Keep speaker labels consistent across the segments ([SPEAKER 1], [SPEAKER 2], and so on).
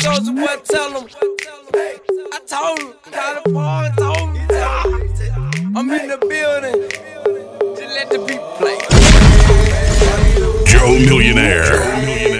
[SPEAKER 1] Soulja Boy, tell him. I told him, got a pawn, told him. I'm in the building. Just let the beat play.
[SPEAKER 2] Joe Millionaire.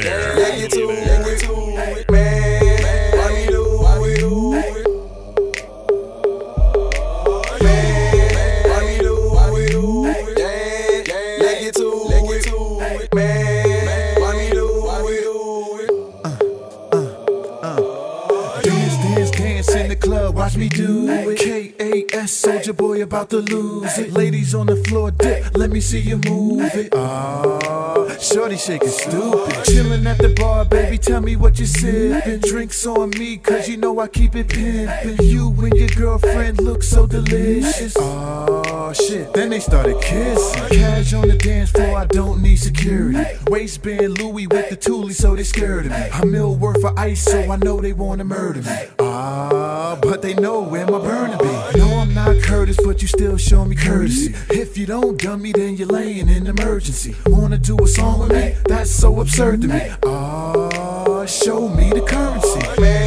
[SPEAKER 3] Watch me do it. K-A-S, Soulja Boy about to lose it. Ladies on the floor, dip, let me see you move it. Shorty shaking stupid. Chillin' at the bar, baby, tell me what you sippin'. Drinks on me, cause you know I keep it pimpin'. You and your girlfriend look so delicious. Shit, then they started kissing. Cash on the dance floor, I don't need security. Waistband Louis with the Thule, so they scared of me. A mil worth of ice, so I know they wanna murder me. But they know where my burner be. No, I'm not Curtis, but you still show me courtesy. If you don't dummy, then you're laying in emergency. Wanna do a song with me? That's so absurd to me. Show me the currency.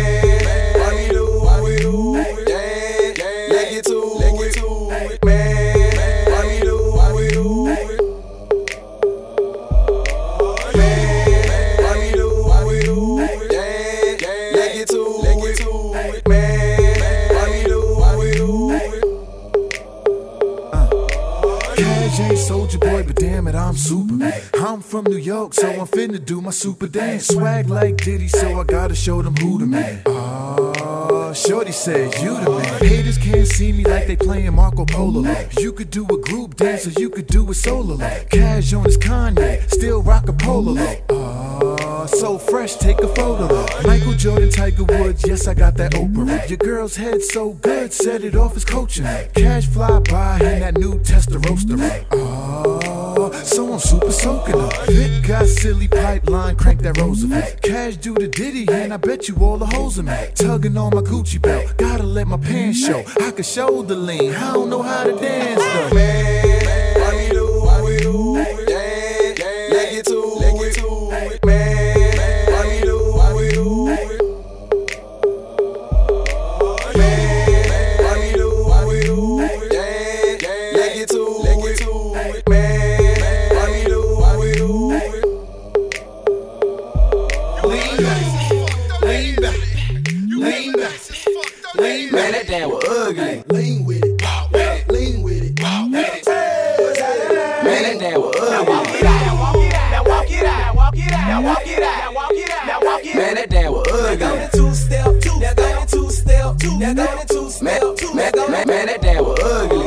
[SPEAKER 3] Ain't Soulja Boy, but damn it, I'm Superman. I'm from New York, so I'm finna do my super dance. Swag like Diddy, so I gotta show them who the man. Shorty said you the man. Haters can't see me like they playing Marco Polo. You could do a group dance, or you could do it solo. Cash on his Kanye, still rock a polo. So fresh, take a photo. Michael Jordan, Tiger Woods, yes, I got that Oprah. Your girl's head so good, set it off as coaching. Cash fly by in that new Testarossa. So I'm super soaking up. Vic got silly pipeline, crank that Roosevelt. Cash do the Diddy, and I bet you all the hoes in me. Tugging on my Gucci belt, gotta let my pants show. I can show the lean, I don't know how to dance though.
[SPEAKER 1] Man, that damn was ugly.
[SPEAKER 4] Lean with it, lean with it,
[SPEAKER 1] Man, that damn was ugly.
[SPEAKER 5] Now walk it out, walk it out, now walk it out, walk it out, now walk it out.
[SPEAKER 1] Man, that damn was ugly.
[SPEAKER 5] Now go to two-step, now go to two-step, now go to two-step,
[SPEAKER 1] Man, that damn was ugly.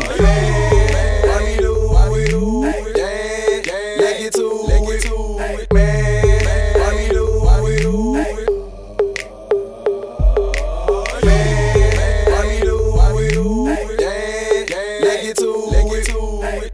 [SPEAKER 4] Let get to it.